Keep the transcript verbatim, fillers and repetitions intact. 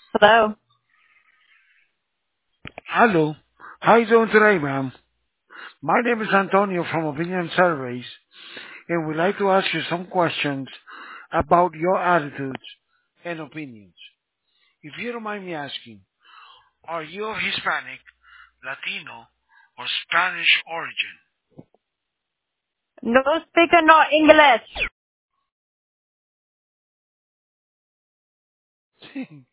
Hello. Hello. How you doing today, ma'am? My name is Antonio from Opinion Surveys, and we'd like to ask you some questions about your attitudes and opinions. If you don't mind me asking, are you of Hispanic, Latino, or Spanish origin? No speaker, no English.